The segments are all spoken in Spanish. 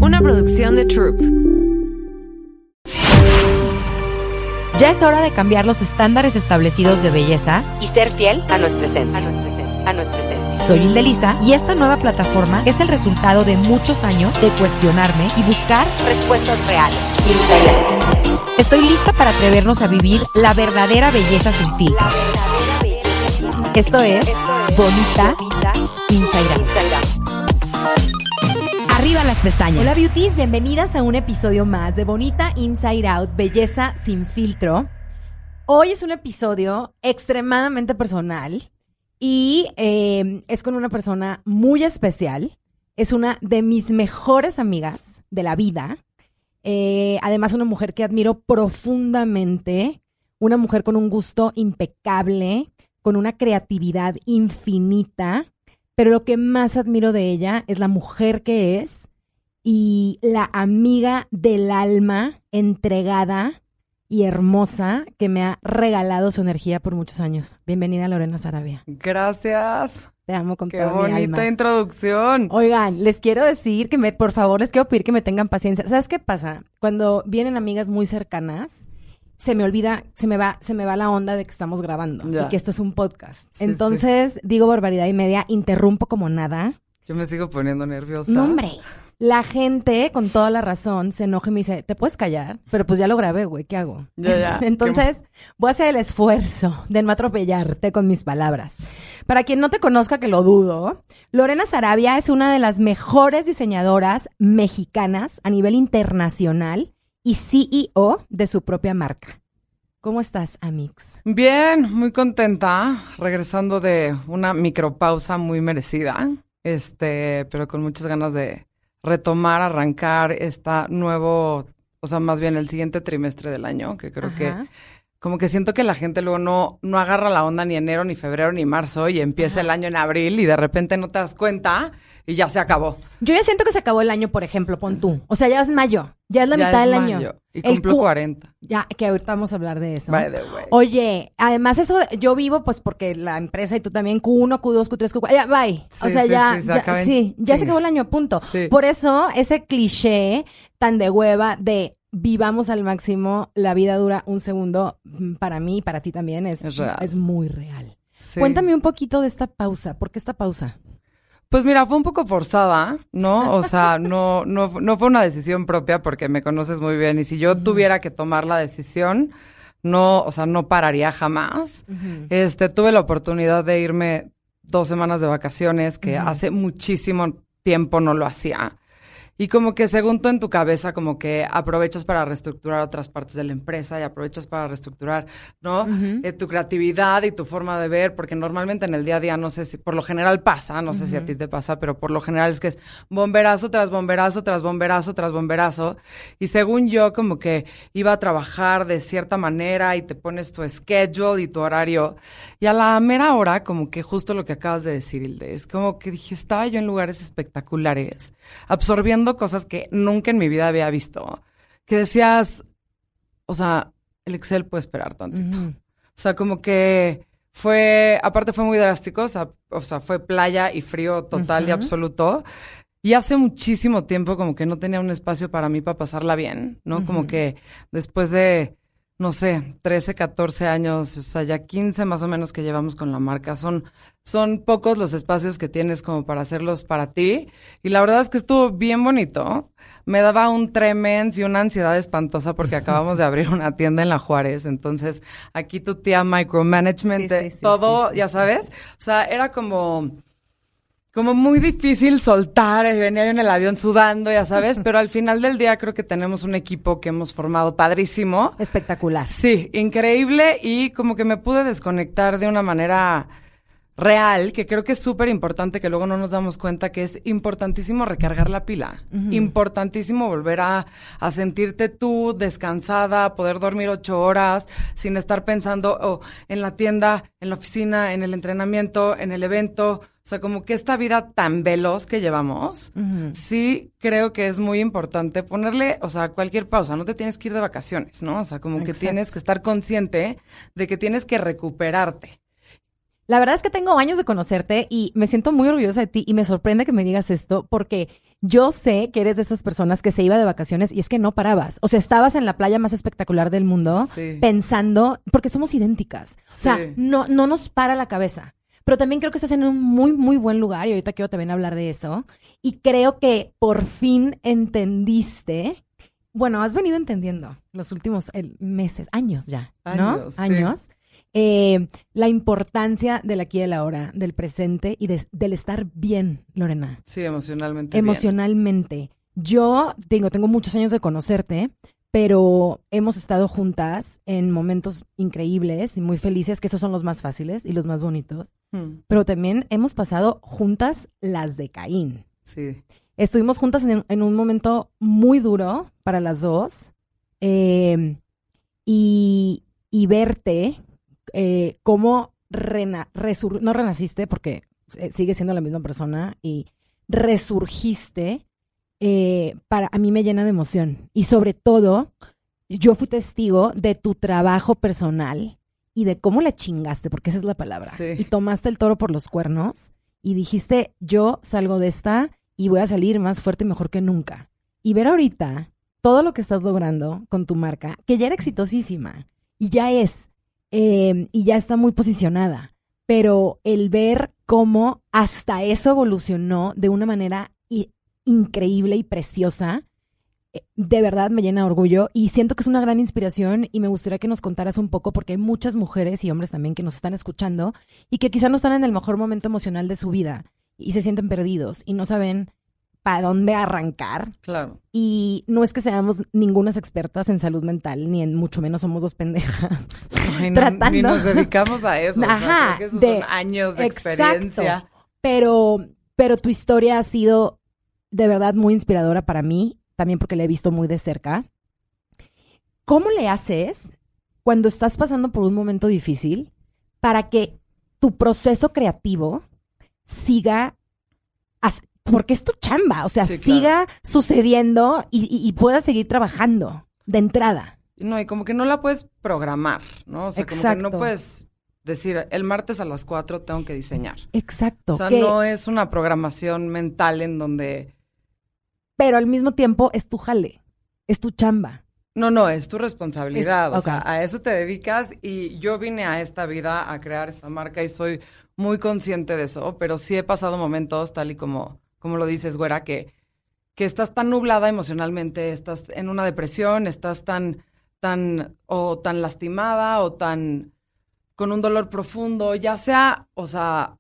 Una producción de Troop. Ya es hora de cambiar los estándares establecidos de belleza y ser fiel a nuestra esencia. Soy Hilde Lisa y esta nueva plataforma es el resultado de muchos años de cuestionarme y buscar respuestas reales. Estoy lista para atrevernos a vivir la verdadera belleza sin filtros. Esto es Bonita Inside Out. Arriba las pestañas. Hola beauties, bienvenidas a un episodio más de Bonita Inside Out, Belleza sin filtro. Hoy es un episodio extremadamente personal y es con una persona muy especial. Es una de mis mejores amigas de la vida. Además, una mujer que admiro profundamente. Una mujer con un gusto impecable, con una creatividad infinita. Pero lo que más admiro de ella es la mujer que es y la amiga del alma, entregada y hermosa que me ha regalado su energía por muchos años. Bienvenida, Lorena Sarabia. Gracias. Te amo con toda mi alma. Qué bonita introducción. Oigan, les quiero decir que por favor, les quiero pedir que me tengan paciencia. ¿Sabes qué pasa? Cuando vienen amigas muy cercanas, se me olvida, se me va la onda de que estamos grabando y que esto es un podcast. Sí, entonces, digo barbaridad y media, interrumpo como nada. Yo me sigo poniendo nerviosa. No, hombre. La gente, con toda la razón, se enoja y me dice, ¿te puedes callar? Pero pues ya lo grabé, güey, ¿qué hago? Ya. Entonces, voy a hacer el esfuerzo de no atropellarte con mis palabras. Para quien no te conozca, que lo dudo, Lorena Sarabia es una de las mejores diseñadoras mexicanas a nivel internacional y CEO de su propia marca. ¿Cómo estás, Amix? Bien, muy contenta, regresando de una micropausa muy merecida, pero con muchas ganas de retomar, arrancar nuevo, o sea, más bien el siguiente trimestre del año, que creo que como que siento que la gente luego no agarra la onda ni enero, ni febrero, ni marzo y empieza el año en abril y de repente no te das cuenta y ya se acabó. Yo ya siento que se acabó el año, por ejemplo, pon tú. O sea, ya es mayo, ya es la mitad del año. Y cumplo 40. Ya, que ahorita vamos a hablar de eso. By the way. Oye, además eso, yo vivo pues porque la empresa y tú también, Q1, Q2, Q3, Q4, ya, bye. Sí, o sea, ya se acabó el año, punto. Sí. Por eso, ese cliché tan de hueva de vivamos al máximo, la vida dura un segundo, para mí y para ti también es muy real. Sí. Cuéntame un poquito de esta pausa. ¿Por qué esta pausa? Pues mira, fue un poco forzada, ¿no? O sea, no fue una decisión propia porque me conoces muy bien. Y si yo tuviera que tomar la decisión, no pararía jamás. Tuve la oportunidad de irme 2 semanas de vacaciones, que hace muchísimo tiempo no lo hacía. Y como que según tú en tu cabeza, como que aprovechas para reestructurar otras partes de la empresa y aprovechas para reestructurar, ¿no? Tu creatividad y tu forma de ver, porque normalmente en el día a día, no sé si, por lo general pasa, no sé si a ti te pasa, pero por lo general es que es bomberazo tras bomberazo, tras bomberazo, tras bomberazo. Y según yo, como que iba a trabajar de cierta manera y te pones tu schedule y tu horario. Y a la mera hora, como que justo lo que acabas de decir, Hilde, es como que dije, estaba yo en lugares espectaculares, absorbiendo cosas que nunca en mi vida había visto, que decías, o sea, el Excel puede esperar tantito. O sea, como que aparte fue muy drástico, o sea, fue playa y frío total y absoluto. Y hace muchísimo tiempo como que no tenía un espacio para mí para pasarla bien, ¿no? Como que después de, no sé, 13, 14 años, o sea, ya 15 más o menos que llevamos con la marca, son pocos los espacios que tienes como para hacerlos para ti. Y la verdad es que estuvo bien bonito. Me daba un tremens y una ansiedad espantosa porque acabamos de abrir una tienda en La Juárez. Entonces, aquí tu tía micromanagement, todo, ya sabes. O sea, era como muy difícil soltar. Venía yo en el avión sudando, ya sabes. Pero al final del día creo que tenemos un equipo que hemos formado padrísimo. Espectacular. Sí, increíble. Y como que me pude desconectar de una manera real, que creo que es súper importante, que luego no nos damos cuenta que es importantísimo recargar la pila. Importantísimo volver a sentirte tú descansada, poder dormir 8 horas sin estar pensando en la tienda, en la oficina, en el entrenamiento, en el evento. O sea, como que esta vida tan veloz que llevamos, sí creo que es muy importante ponerle, o sea, cualquier pausa. No te tienes que ir de vacaciones, ¿no? O sea, como que tienes que estar consciente de que tienes que recuperarte. La verdad es que tengo años de conocerte y me siento muy orgullosa de ti y me sorprende que me digas esto porque yo sé que eres de esas personas que se iba de vacaciones y es que no parabas. O sea, estabas en la playa más espectacular del mundo pensando, porque somos idénticas. O sea, no nos para la cabeza. Pero también creo que estás en un muy, muy buen lugar y ahorita quiero también hablar de eso. Y creo que por fin entendiste, bueno, has venido entendiendo los últimos meses, años ya, ¿no? Años. La importancia del aquí y el ahora, del presente y del estar bien, Lorena. Sí, emocionalmente. Emocionalmente. Yo tengo muchos años de conocerte, pero hemos estado juntas en momentos increíbles y muy felices, que esos son los más fáciles y los más bonitos. Pero también hemos pasado juntas las de Caín. Sí. Estuvimos juntas en un momento muy duro para las dos. Y verte cómo no renaciste, porque sigues siendo la misma persona, y resurgiste, para a mí me llena de emoción. Y sobre todo, yo fui testigo de tu trabajo personal y de cómo la chingaste, porque esa es la palabra. Sí. Y tomaste el toro por los cuernos y dijiste, yo salgo de esta y voy a salir más fuerte y mejor que nunca. Y ver ahorita todo lo que estás logrando con tu marca, que ya era exitosísima y ya está muy posicionada, pero el ver cómo hasta eso evolucionó de una manera increíble y preciosa, de verdad me llena de orgullo y siento que es una gran inspiración y me gustaría que nos contaras un poco, porque hay muchas mujeres y hombres también que nos están escuchando y que quizá no están en el mejor momento emocional de su vida y se sienten perdidos y no saben para dónde arrancar. Claro. Y no es que seamos ningunas expertas en salud mental, ni en mucho menos somos dos pendejas. Ay, no, ni nos dedicamos a eso. Ajá, o sea, creo que esos son años de experiencia. Pero tu historia ha sido de verdad muy inspiradora para mí, también porque la he visto muy de cerca. ¿Cómo le haces cuando estás pasando por un momento difícil para que tu proceso creativo siga, porque es tu chamba, o sea, sí, siga sucediendo y puedas seguir trabajando de entrada? No, y como que no la puedes programar, ¿no? O sea, Exacto. como que no puedes decir, el martes a las 4 tengo que diseñar. Exacto. O sea, no es una programación mental en donde... Pero al mismo tiempo es tu jale, es tu chamba. No, es tu responsabilidad. Okay. O sea, a eso te dedicas y yo vine a esta vida a crear esta marca y soy muy consciente de eso, pero sí he pasado momentos, tal y como lo dices, güera, que estás tan nublada emocionalmente, estás en una depresión, estás tan lastimada o tan con un dolor profundo, ya sea, o sea,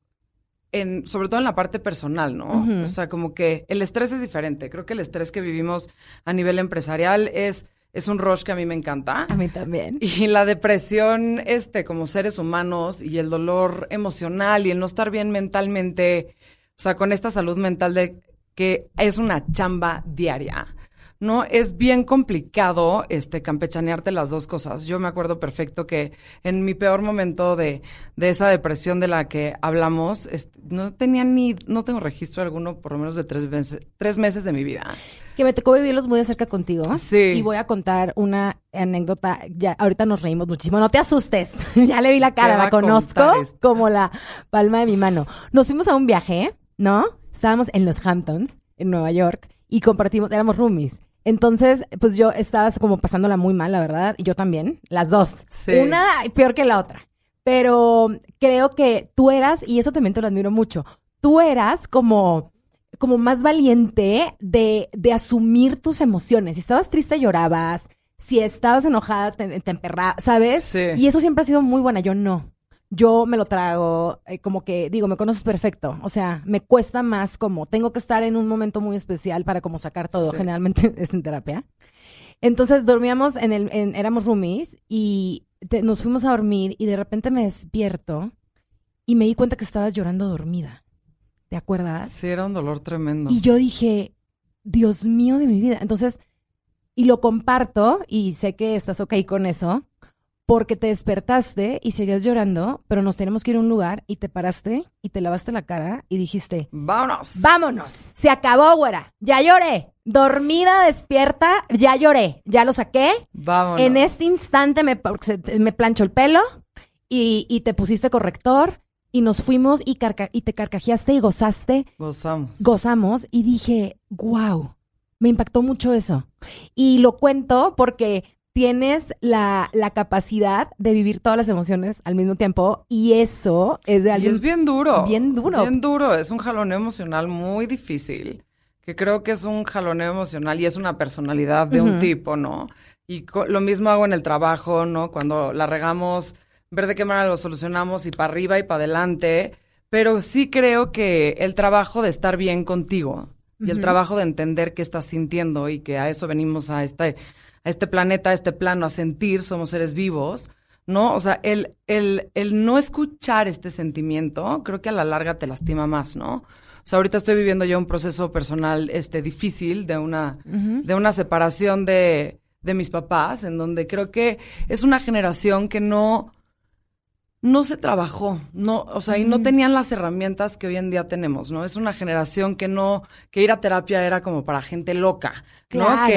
sobre todo en la parte personal, ¿no? Uh-huh. O sea, como que el estrés es diferente. Creo que el estrés que vivimos a nivel empresarial es un rush que a mí me encanta. A mí también. Y la depresión, como seres humanos, y el dolor emocional y el no estar bien mentalmente, o sea, con esta salud mental de que es una chamba diaria, ¿no? Es bien complicado campechanearte las dos cosas. Yo me acuerdo perfecto que en mi peor momento de esa depresión de la que hablamos, no tengo registro alguno por lo menos de 3 meses de mi vida. Que me tocó vivirlos muy de cerca contigo. Sí. Y voy a contar una anécdota. Ya, ahorita nos reímos muchísimo. No te asustes. Ya le vi la cara, la conozco como la palma de mi mano. Nos fuimos a un viaje, ¿no? Estábamos en los Hamptons, en Nueva York, y éramos roomies. Entonces, pues yo estaba como pasándola muy mal, la verdad, y yo también, las dos. Sí. Una peor que la otra. Pero creo que tú eras, y eso también te lo admiro mucho, tú eras como más valiente de asumir tus emociones. Si estabas triste, llorabas. Si estabas enojada, te emperrabas, ¿sabes? Sí. Y eso siempre ha sido muy buena. Yo no. Yo me lo trago, como que, digo, me conoces perfecto. O sea, me cuesta más como, tengo que estar en un momento muy especial para como sacar todo. Sí. Generalmente es en terapia. Entonces dormíamos éramos roomies y nos fuimos a dormir y de repente me despierto y me di cuenta que estabas llorando dormida. ¿Te acuerdas? Sí, era un dolor tremendo. Y yo dije, Dios mío de mi vida. Entonces, y lo comparto y sé que estás ok con eso, porque te despertaste y seguías llorando, pero nos tenemos que ir a un lugar y te paraste y te lavaste la cara y dijiste, ¡vámonos! ¡Vámonos! Se acabó, güera. Ya lloré. Dormida, despierta, ya lloré. Ya lo saqué. ¡Vámonos! En este instante me plancho el pelo y te pusiste corrector y nos fuimos y te carcajeaste y gozaste. Gozamos y dije, wow, me impactó mucho eso. Y lo cuento porque tienes la capacidad de vivir todas las emociones al mismo tiempo y eso es de alguien... Y es bien duro. Bien duro. Bien duro. Es un jaloneo emocional muy difícil, que creo que es un jaloneo emocional y es una personalidad de un tipo, ¿no? Y lo mismo hago en el trabajo, ¿no? Cuando la regamos, ver de qué manera lo solucionamos y para arriba y para adelante. Pero sí creo que el trabajo de estar bien contigo y el trabajo de entender qué estás sintiendo y que a eso venimos a este planeta, a este plano, a sentir, somos seres vivos, ¿no? O sea, el no escuchar este sentimiento, creo que a la larga te lastima más, ¿no? O sea, ahorita estoy viviendo yo un proceso personal difícil de una separación de mis papás, en donde creo que es una generación que no se trabajó, no, o sea, y no tenían las herramientas que hoy en día tenemos, ¿no? Es una generación que ir a terapia era como para gente loca, ¿no? Claro.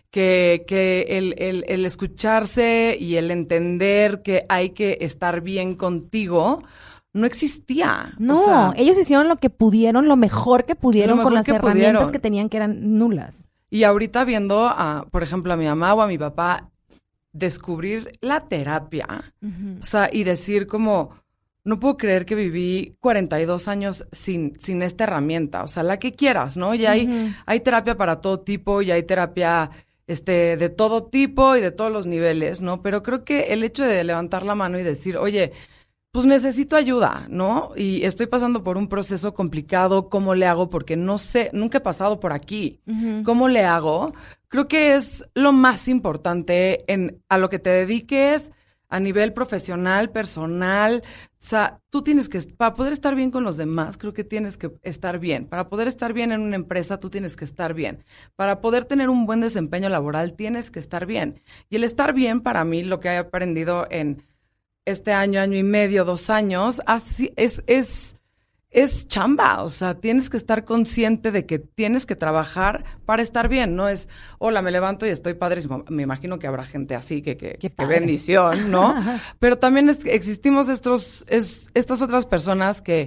Que el escucharse y el entender que hay que estar bien contigo no existía. No, o sea, ellos hicieron lo que pudieron, lo mejor que pudieron con las herramientas pudieron. que tenían que eran nulas. Y ahorita viendo por ejemplo, a mi mamá o a mi papá descubrir la terapia, o sea, y decir como, no puedo creer que viví 42 años sin esta herramienta, o sea, la que quieras, ¿no? Y hay terapia para todo tipo, y hay terapia de todo tipo y de todos los niveles, ¿no? Pero creo que el hecho de levantar la mano y decir, oye, pues necesito ayuda, ¿no? Y estoy pasando por un proceso complicado, ¿cómo le hago? Porque no sé, nunca he pasado por aquí. ¿Cómo le hago? Creo que es lo más importante a lo que te dediques a nivel profesional, personal. O sea, tú tienes que, para poder estar bien con los demás, creo que tienes que estar bien. Para poder estar bien en una empresa, tú tienes que estar bien. Para poder tener un buen desempeño laboral, tienes que estar bien. Y el estar bien, para mí, lo que he aprendido en este año y medio, 2 años, así es chamba, o sea, tienes que estar consciente de que tienes que trabajar para estar bien, no es, hola, me levanto y estoy padrísimo. Me imagino que habrá gente así, que bendición, ¿no? Pero también existimos estas otras personas que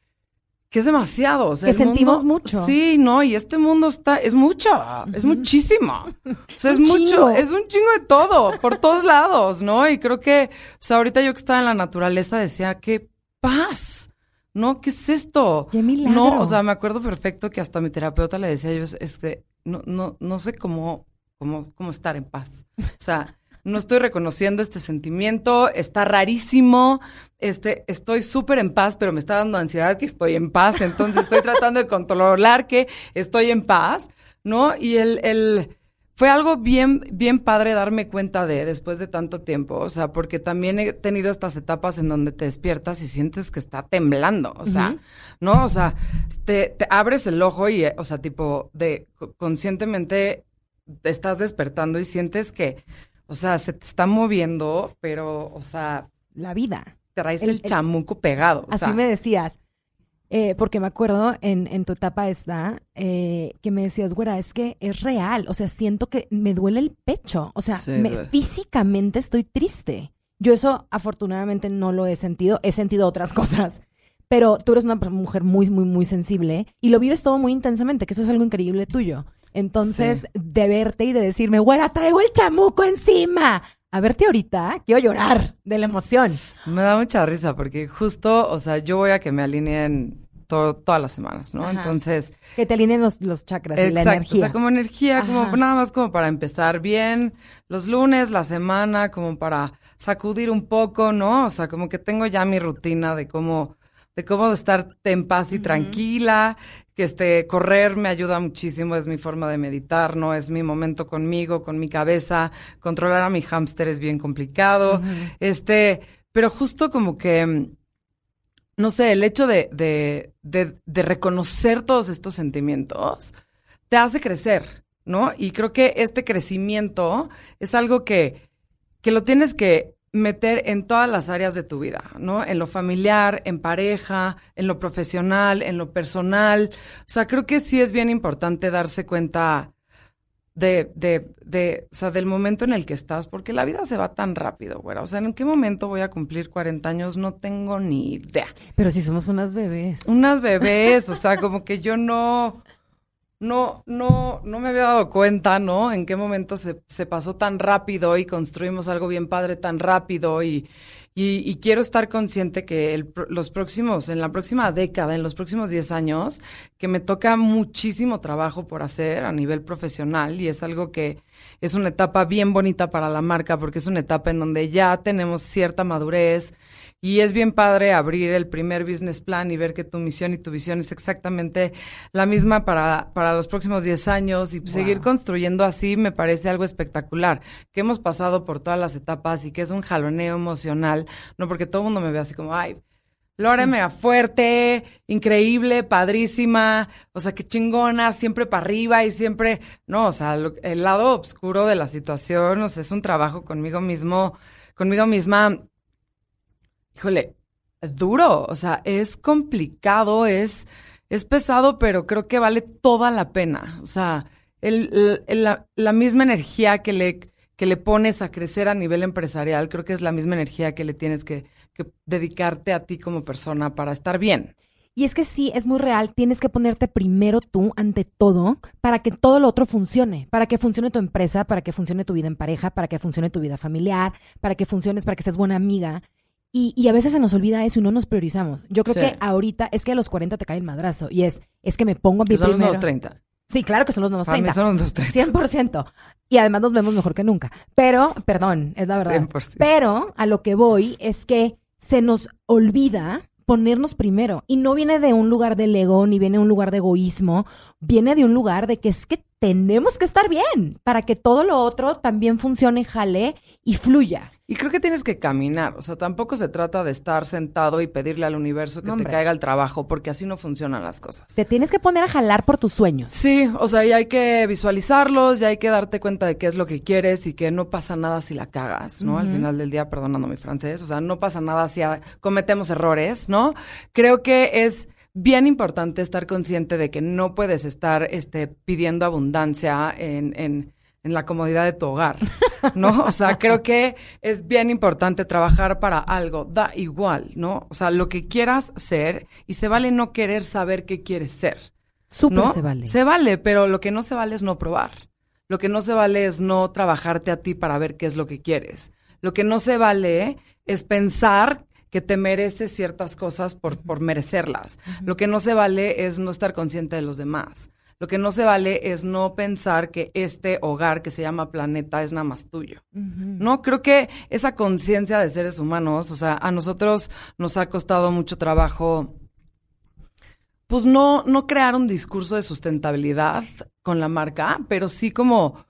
es demasiado. O sea, que sentimos mucho. Sí, no, y este mundo es mucho, es muchísimo. O sea, es mucho, chingo. Es un chingo de todo, por todos lados, ¿no? Y creo que, o sea, ahorita yo que estaba en la naturaleza decía, qué paz, ¿no? ¿Qué es esto? ¡Qué milagro! No, o sea, me acuerdo perfecto que hasta mi terapeuta le decía yo, no sé cómo estar en paz. O sea, no estoy reconociendo este sentimiento, está rarísimo, estoy súper en paz, pero me está dando ansiedad que estoy en paz, entonces estoy tratando de controlar que estoy en paz, ¿no? Y fue algo bien, bien padre darme cuenta después de tanto tiempo, o sea, porque también he tenido estas etapas en donde te despiertas y sientes que está temblando, o sea, ¿no? O sea, te abres el ojo y, o sea, tipo, conscientemente te estás despertando y sientes que, o sea, se te está moviendo, pero, o sea... La vida. Traes el chamuco pegado. Así sea. me decías. Porque me acuerdo en tu etapa que me decías, güera, es que es real. O sea, siento que me duele el pecho. O sea, Sí, físicamente estoy triste. Yo eso afortunadamente no lo he sentido. He sentido otras cosas. Pero tú eres una mujer muy, muy, muy sensible y lo vives todo muy intensamente, que eso es algo increíble tuyo. Entonces, de verte y de decirme, güera, traigo el chamuco encima. A verte ahorita, quiero llorar de la emoción. Me da mucha risa porque justo, o sea, yo voy a que me alineen todas las semanas, ¿no? Ajá. Entonces... Que te alineen los chakras y la Exacto, energía. o sea, como energía, Ajá. como nada más como para empezar bien los lunes, la semana, como para sacudir un poco, ¿no? O sea, como que tengo ya mi rutina de cómo estar en paz y tranquila, que correr me ayuda muchísimo, es mi forma de meditar, ¿no? Es mi momento conmigo, con mi cabeza, controlar a mi hámster es bien complicado, pero justo como que, no sé, el hecho de reconocer todos estos sentimientos te hace crecer, ¿no? Y creo que este crecimiento es algo que lo tienes que meter en todas las áreas de tu vida, ¿no? En lo familiar, en pareja, en lo profesional, en lo personal. O sea, creo que sí es bien importante darse cuenta o sea, del momento en el que estás, porque la vida se va tan rápido, güera. O sea, ¿en qué momento voy a cumplir 40 años? No tengo ni idea. Pero si somos unas bebés. Unas bebés, o sea, como que yo no me había dado cuenta, ¿no? En qué momento se pasó tan rápido y construimos algo bien padre tan rápido y quiero estar consciente que en la próxima década, en los próximos 10 años, que me toca muchísimo trabajo por hacer a nivel profesional y es algo que es una etapa bien bonita para la marca porque es una etapa en donde ya tenemos cierta madurez y es bien padre abrir el primer business plan y ver que tu misión y tu visión es exactamente la misma para los próximos 10 años y seguir construyendo así me parece algo espectacular, que hemos pasado por todas las etapas y que es un jaloneo emocional, no porque todo el mundo me ve así como, ay, Lore mega fuerte, increíble, padrísima, o sea, qué chingona, siempre para arriba y siempre, no, o sea, el lado oscuro de la situación, o sea, es un trabajo conmigo misma, híjole, duro, o sea, es complicado, es pesado, pero creo que vale toda la pena. O sea, la misma energía que le pones a crecer a nivel empresarial, creo que es la misma energía que le tienes que dedicarte a ti como persona para estar bien. Y es que sí, es muy real, tienes que ponerte primero tú ante todo para que todo lo otro funcione, para que funcione tu empresa, para que funcione tu vida en pareja, para que funcione tu vida familiar, para que seas buena amiga. Y a veces se nos olvida eso y no nos priorizamos. Yo creo que ahorita es que a los 40 te cae el madrazo. Y es que me pongo a mi primero. Son los nuevos 30. Sí, claro que son los nuevos 30. Para mí son los nuevos 30. 100%. Y además nos vemos mejor que nunca. Pero, perdón, es la verdad. 100%. Pero a lo que voy es que se nos olvida ponernos primero. Y no viene de un lugar del ego, ni viene de un lugar de egoísmo. Viene de un lugar de que es que tenemos que estar bien para que todo lo otro también funcione, jale y fluya. Y creo que tienes que caminar, o sea, tampoco se trata de estar sentado y pedirle al universo que te caiga el trabajo, porque así no funcionan las cosas. Te tienes que poner a jalar por tus sueños. Sí, o sea, ya hay que visualizarlos, ya hay que darte cuenta de qué es lo que quieres y que no pasa nada si la cagas, ¿no? Al final del día, perdonando mi francés, o sea, no pasa nada si cometemos errores, ¿no? Creo que es bien importante estar consciente de que no puedes estar pidiendo abundancia en la comodidad de tu hogar, ¿no? O sea, creo que es bien importante trabajar para algo, da igual, ¿no? O sea, lo que quieras ser y se vale no querer saber qué quieres ser. Súper ¿no? se vale. Se vale, pero lo que no se vale es no probar. Lo que no se vale es no trabajarte a ti para ver qué es lo que quieres. Lo que no se vale es pensar que te mereces ciertas cosas por merecerlas. Uh-huh. Lo que no se vale es no estar consciente de los demás. Lo que no se vale es no pensar que este hogar que se llama planeta es nada más tuyo. Uh-huh. No, creo que esa conciencia de seres humanos, o sea, a nosotros nos ha costado mucho trabajo, pues no crear un discurso de sustentabilidad con la marca, pero sí como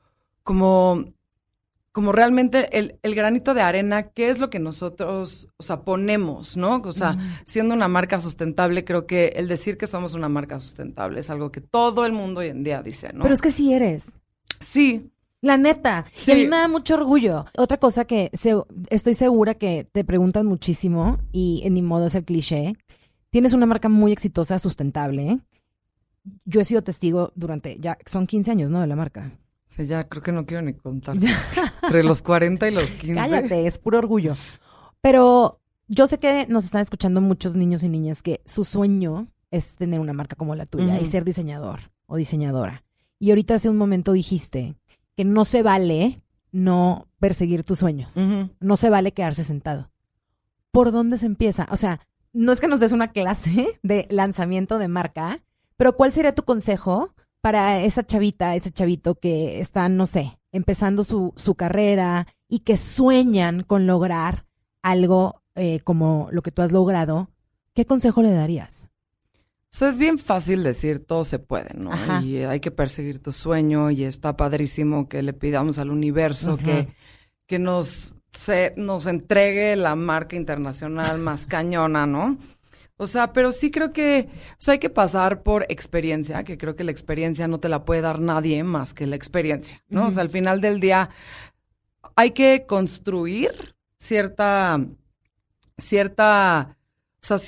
realmente el granito de arena, qué es lo que nosotros, o sea, ponemos, ¿no? O sea, siendo una marca sustentable, creo que el decir que somos una marca sustentable es algo que todo el mundo hoy en día dice, ¿no? Pero es que sí eres. Sí. La neta. Sí. Y a mí me da mucho orgullo. Otra cosa que estoy segura que te preguntan muchísimo, y en mi modo es el cliché, tienes una marca muy exitosa, sustentable, ¿eh? Yo he sido testigo ya son 15 años, ¿no? De la marca. Sí, ya creo que no quiero ni contar. Entre los 40 y los 15. Cállate, es puro orgullo. Pero yo sé que nos están escuchando muchos niños y niñas que su sueño es tener una marca como la tuya y ser diseñador o diseñadora. Y ahorita hace un momento dijiste que no se vale no perseguir tus sueños. No se vale quedarse sentado. ¿Por dónde se empieza? O sea, no es que nos des una clase de lanzamiento de marca, pero ¿cuál sería tu consejo para esa chavita, ese chavito que están, no sé, empezando su carrera y que sueñan con lograr algo como lo que tú has logrado? ¿Qué consejo le darías? O sea, es bien fácil decir todo se puede, ¿no? Ajá. Y hay que perseguir tu sueño y está padrísimo que le pidamos al universo que nos entregue la marca internacional más cañona, ¿no? O sea, pero sí creo que, o sea, hay que pasar por experiencia, que creo que la experiencia no te la puede dar nadie más que la experiencia, ¿no? O sea, al final del día hay que construir cierta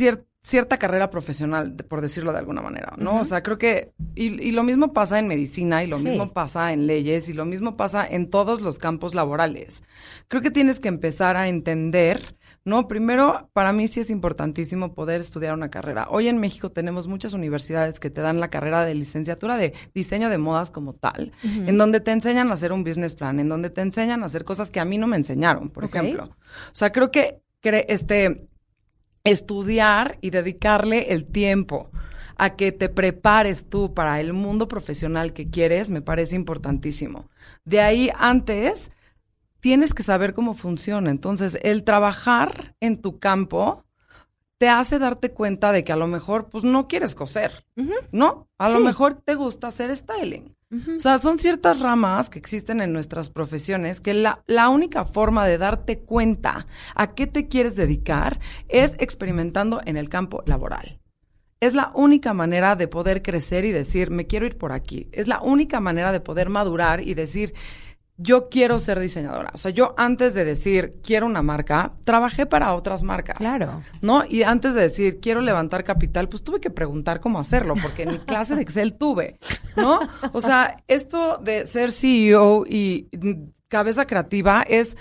cierta carrera profesional, por decirlo de alguna manera, ¿no? O sea, creo que... Y lo mismo pasa en medicina, y lo mismo pasa en leyes, y lo mismo pasa en todos los campos laborales. Creo que tienes que empezar a entender, ¿no? Primero, para mí sí es importantísimo poder estudiar una carrera. Hoy en México tenemos muchas universidades que te dan la carrera de licenciatura de diseño de modas como tal, en donde te enseñan a hacer un business plan, en donde te enseñan a hacer cosas que a mí no me enseñaron, por ejemplo. O sea, creo que estudiar y dedicarle el tiempo a que te prepares tú para el mundo profesional que quieres me parece importantísimo. De ahí antes tienes que saber cómo funciona. Entonces, el trabajar en tu campo te hace darte cuenta de que a lo mejor pues no quieres coser, ¿no? A lo mejor te gusta hacer styling. O sea, son ciertas ramas que existen en nuestras profesiones que la única forma de darte cuenta a qué te quieres dedicar es experimentando en el campo laboral. Es la única manera de poder crecer y decir, me quiero ir por aquí. Es la única manera de poder madurar y decir, yo quiero ser diseñadora. O sea, yo antes de decir, quiero una marca, trabajé para otras marcas. Claro. ¿No? Y antes de decir, quiero levantar capital, pues tuve que preguntar cómo hacerlo, porque ni clase de Excel tuve, ¿no? O sea, esto de ser CEO y cabeza creativa es,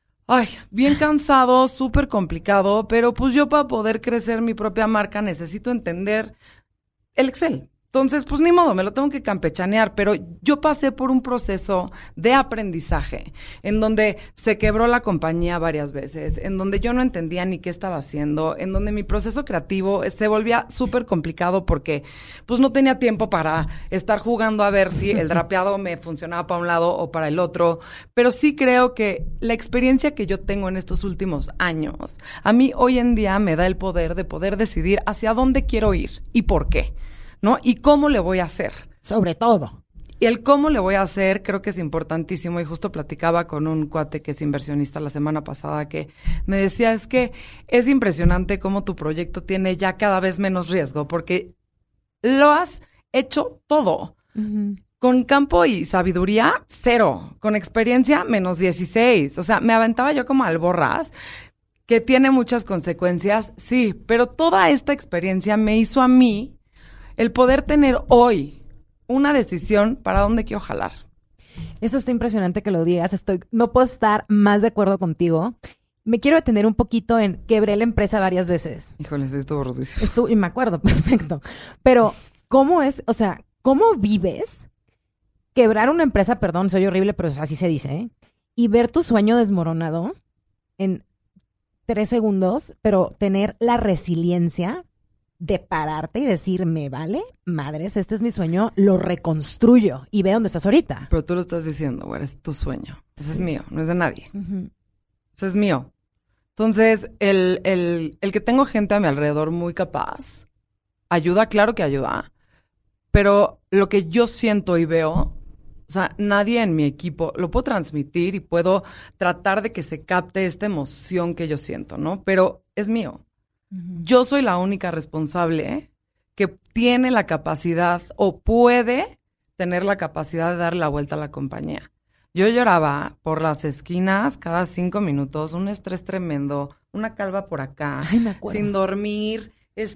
bien cansado, súper complicado, pero pues yo para poder crecer mi propia marca necesito entender el Excel. Entonces, pues ni modo, me lo tengo que campechanear, pero yo pasé por un proceso de aprendizaje en donde se quebró la compañía varias veces, en donde yo no entendía ni qué estaba haciendo, en donde mi proceso creativo se volvía súper complicado porque pues no tenía tiempo para estar jugando a ver si el drapeado me funcionaba para un lado o para el otro, pero sí creo que la experiencia que yo tengo en estos últimos años, a mí hoy en día me da el poder de poder decidir hacia dónde quiero ir y por qué, ¿no? Y cómo le voy a hacer. Sobre todo. Y el cómo le voy a hacer creo que es importantísimo, y justo platicaba con un cuate que es inversionista la semana pasada que me decía, es que es impresionante cómo tu proyecto tiene ya cada vez menos riesgo porque lo has hecho todo. Con campo y sabiduría, 0. Con experiencia, menos 16. O sea, me aventaba yo como alborraz, que tiene muchas consecuencias, sí, pero toda esta experiencia me hizo a mí el poder tener hoy una decisión para dónde quiero jalar. Eso está impresionante que lo digas. No puedo estar más de acuerdo contigo. Me quiero detener un poquito en quebré la empresa varias veces. Híjole, sí, estuvo rudísimo. Y me acuerdo, perfecto. Pero, ¿cómo vives quebrar una empresa, perdón, soy horrible, pero así se dice, ¿eh? Y ver tu sueño desmoronado en 3 segundos, pero tener la resiliencia de pararte y decir, me vale, madres, este es mi sueño, lo reconstruyo y ve dónde estás ahorita. Pero tú lo estás diciendo, güey, es tu sueño. Ese es mío, no es de nadie. Ese es mío. Entonces, el que tengo gente a mi alrededor muy capaz, ayuda, claro que ayuda, pero lo que yo siento y veo, o sea, nadie en mi equipo lo puedo transmitir y puedo tratar de que se capte esta emoción que yo siento, ¿no? Pero es mío. Yo soy la única responsable que tiene la capacidad o puede tener la capacidad de darle la vuelta a la compañía. Yo lloraba por las esquinas cada 5 minutos, un estrés tremendo, una calva por acá, sin dormir,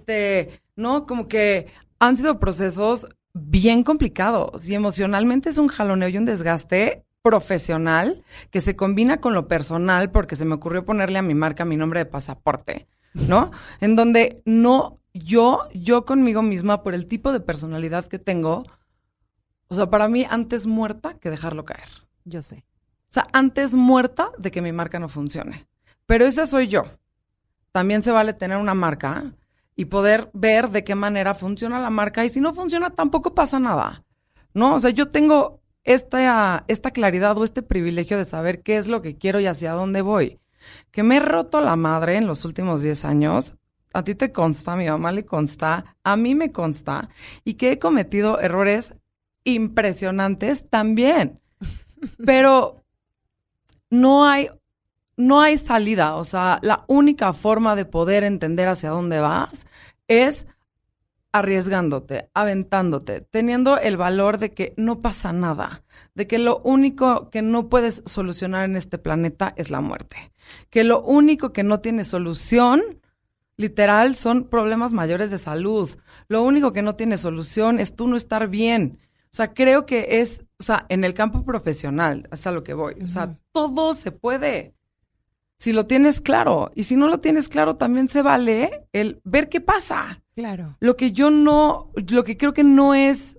¿no? Como que han sido procesos bien complicados y emocionalmente es un jaloneo y un desgaste profesional que se combina con lo personal porque se me ocurrió ponerle a mi marca mi nombre de pasaporte, ¿no? En donde yo conmigo misma, por el tipo de personalidad que tengo, o sea, para mí antes muerta que dejarlo caer. Yo sé. O sea, antes muerta de que mi marca no funcione. Pero esa soy yo. También se vale tener una marca y poder ver de qué manera funciona la marca. Y si no funciona, tampoco pasa nada, ¿no? O sea, yo tengo esta claridad o este privilegio de saber qué es lo que quiero y hacia dónde voy. Que me he roto la madre en los últimos 10 años. A ti te consta, a mi mamá le consta, a mí me consta. Y que he cometido errores impresionantes también. Pero no hay salida. O sea, la única forma de poder entender hacia dónde vas es arriesgándote, aventándote, teniendo el valor de que no pasa nada, de que lo único que no puedes solucionar en este planeta es la muerte, que lo único que no tiene solución Literal, son problemas mayores de salud. Lo único que no tiene solución es tú no estar bien. O sea, creo que es, o sea, en el campo profesional, hasta lo que voy. O sea, todo se puede. Si lo tienes claro. Y si no lo tienes claro, también se vale el ver qué pasa. Claro. Lo que creo que no es,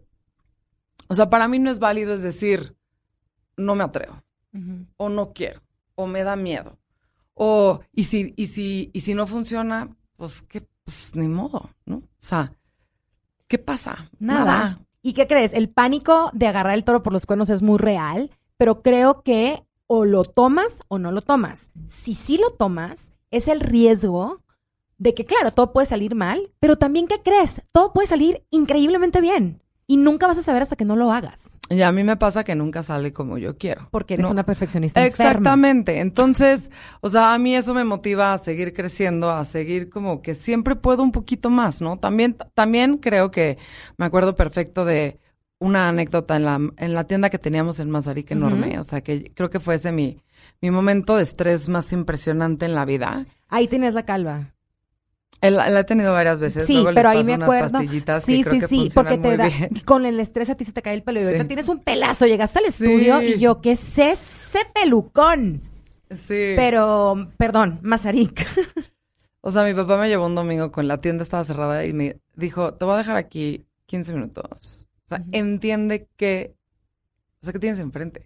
o sea, para mí no es válido es decir, no me atrevo, o no quiero, o me da miedo. O, y si no funciona, pues ni modo, ¿no? O sea, ¿qué pasa? Nada. ¿Y qué crees? El pánico de agarrar el toro por los cuernos es muy real, pero creo que o lo tomas o no lo tomas. Si sí lo tomas, es el riesgo de que, claro, todo puede salir mal, pero también, ¿qué crees? Todo puede salir increíblemente bien. Y nunca vas a saber hasta que no lo hagas. Y a mí me pasa que nunca sale como yo quiero. Porque eres una perfeccionista Exactamente. Enferma. Entonces, o sea, a mí eso me motiva a seguir creciendo, a seguir como que siempre puedo un poquito más, ¿no? También creo que me acuerdo perfecto de una anécdota en la tienda que teníamos en Mazarik enorme. O sea, que creo que fue ese mi momento de estrés más impresionante en la vida. Ahí tenías la calva. La he tenido varias veces. Sí, luego pero les ahí me paso acuerdo. unas pastillitas Sí, que creo que porque funcionan muy bien. con el estrés a ti se te cae el pelo y ahorita tienes un pelazo. Llegaste al estudio y yo, ¿qué es ese pelucón? Sí. Pero, perdón, Mazarik. O sea, mi papá me llevó un domingo con la tienda estaba cerrada y me dijo, te voy a dejar aquí 15 minutos. O sea, entiende que tienes enfrente.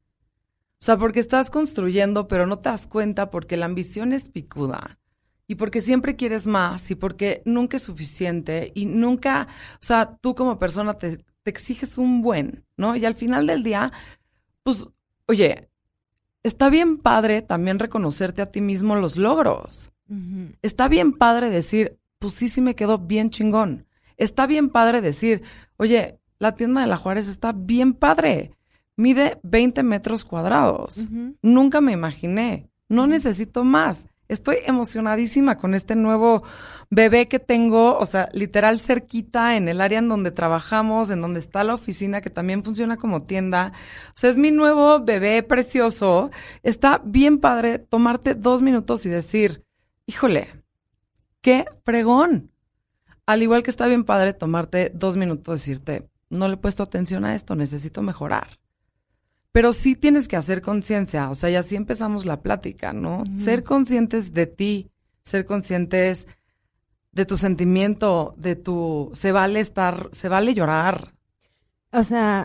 O sea, porque estás construyendo, pero no te das cuenta porque la ambición es picuda. Y porque siempre quieres más y porque nunca es suficiente y nunca, o sea, tú como persona te exiges un buen, ¿no? Y al final del día, pues, oye, está bien padre también reconocerte a ti mismo los logros. Está bien padre decir, pues sí me quedó bien chingón. Está bien padre decir, oye, la tienda de la Juárez está bien padre. Mide 20 metros cuadrados. Nunca me imaginé. No necesito más. Estoy emocionadísima con este nuevo bebé que tengo, o sea, literal cerquita en el área en donde trabajamos, en donde está la oficina, que también funciona como tienda. O sea, es mi nuevo bebé precioso. Está bien padre tomarte 2 minutos y decir, híjole, qué fregón. Al igual que está bien padre tomarte 2 minutos y decirte, no le he puesto atención a esto, necesito mejorar. Pero sí tienes que hacer conciencia, o sea, y así empezamos la plática, ¿no? Ser conscientes de ti, ser conscientes de tu sentimiento, se vale llorar. O sea,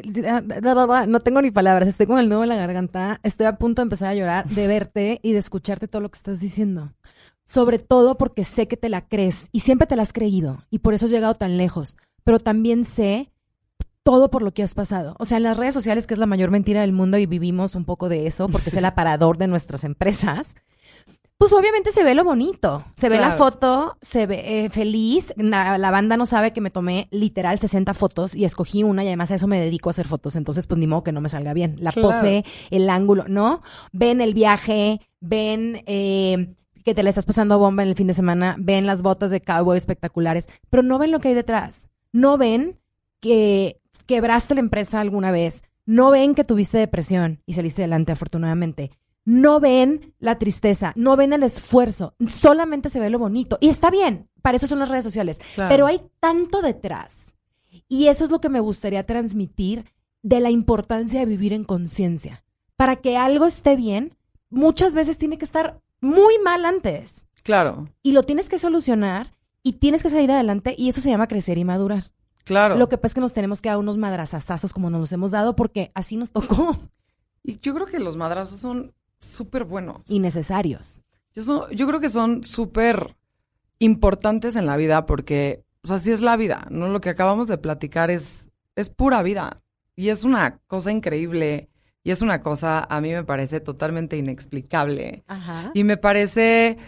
no tengo ni palabras, estoy con el nudo en la garganta, estoy a punto de empezar a llorar, de verte y de escucharte todo lo que estás diciendo. Sobre todo porque sé que te la crees y siempre te la has creído y por eso has llegado tan lejos, pero también sé todo por lo que has pasado. O sea, en las redes sociales, que es la mayor mentira del mundo y vivimos un poco de eso porque es el aparador de nuestras empresas, pues obviamente se ve lo bonito. Se ve la foto, se ve feliz. La banda no sabe que me tomé literal 60 fotos y escogí una y además a eso me dedico a hacer fotos. Entonces, pues ni modo que no me salga bien. La pose, el ángulo, ¿no? Ven el viaje, ven que te la estás pasando bomba en el fin de semana, ven las botas de cowboy espectaculares, pero no ven lo que hay detrás. No ven que quebraste la empresa alguna vez, no ven que tuviste depresión y saliste adelante afortunadamente, no ven la tristeza, no ven el esfuerzo, solamente se ve lo bonito y está bien, para eso son las redes sociales, pero hay tanto detrás y eso es lo que me gustaría transmitir de la importancia de vivir en conciencia. Para que algo esté bien, muchas veces tiene que estar muy mal antes. Claro. Y lo tienes que solucionar y tienes que salir adelante y eso se llama crecer y madurar. Claro. Lo que pasa es que nos tenemos que dar unos madrazazos como nos los hemos dado porque así nos tocó. Y yo creo que los madrazos son súper buenos. Y necesarios. Yo creo que son súper importantes en la vida porque, o sea, sí es la vida, ¿no? Lo que acabamos de platicar es pura vida. Y es una cosa increíble. Y es una cosa, a mí me parece totalmente inexplicable. Ajá. Y me parece,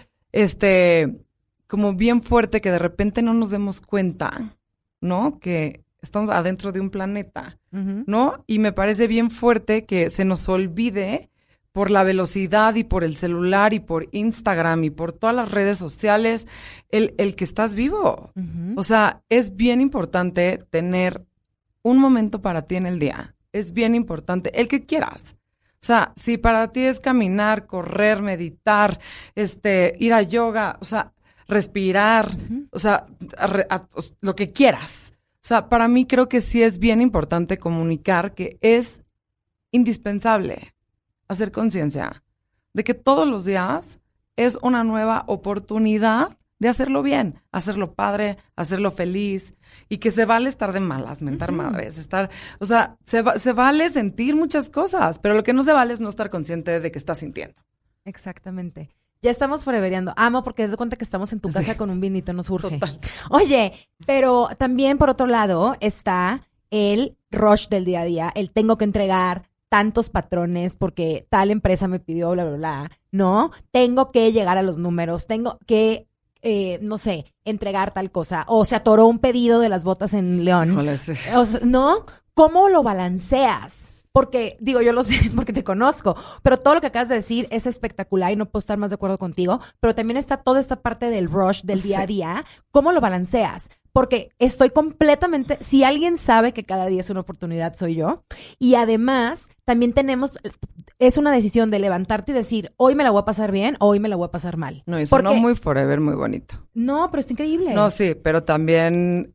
como bien fuerte que de repente no nos demos cuenta, ¿no? Que estamos adentro de un planeta, ¿no? Y me parece bien fuerte que se nos olvide por la velocidad y por el celular y por Instagram y por todas las redes sociales el que estás vivo. O sea, es bien importante tener un momento para ti en el día. Es bien importante, el que quieras. O sea, si para ti es caminar, correr, meditar, ir a yoga, o sea, respirar, o sea, lo que quieras. O sea, para mí creo que sí es bien importante comunicar que es indispensable hacer conciencia de que todos los días es una nueva oportunidad de hacerlo bien, hacerlo padre, hacerlo feliz, y que se vale estar de malas, mentar madres, o sea, se vale sentir muchas cosas, pero lo que no se vale es no estar consciente de que estás sintiendo. Exactamente. Ya estamos forevereando. Amo porque des de cuenta que estamos en tu casa con un vinito, nos urge. Total. Oye, pero también por otro lado está el rush del día a día, el tengo que entregar tantos patrones porque tal empresa me pidió bla, bla, bla, ¿no? Tengo que llegar a los números, tengo que, no sé, entregar tal cosa. O se atoró un pedido de las botas en León. Híjole, sí. O sea, ¿no? ¿Cómo lo balanceas? Porque, digo, yo lo sé porque te conozco, pero todo lo que acabas de decir es espectacular y no puedo estar más de acuerdo contigo, pero también está toda esta parte del rush del día a día. ¿Cómo lo balanceas? Porque estoy completamente, si alguien sabe que cada día es una oportunidad, soy yo. Y además, también es una decisión de levantarte y decir, hoy me la voy a pasar bien o hoy me la voy a pasar mal. No, y sonó muy forever, muy bonito. No, pero es increíble. No, sí, pero también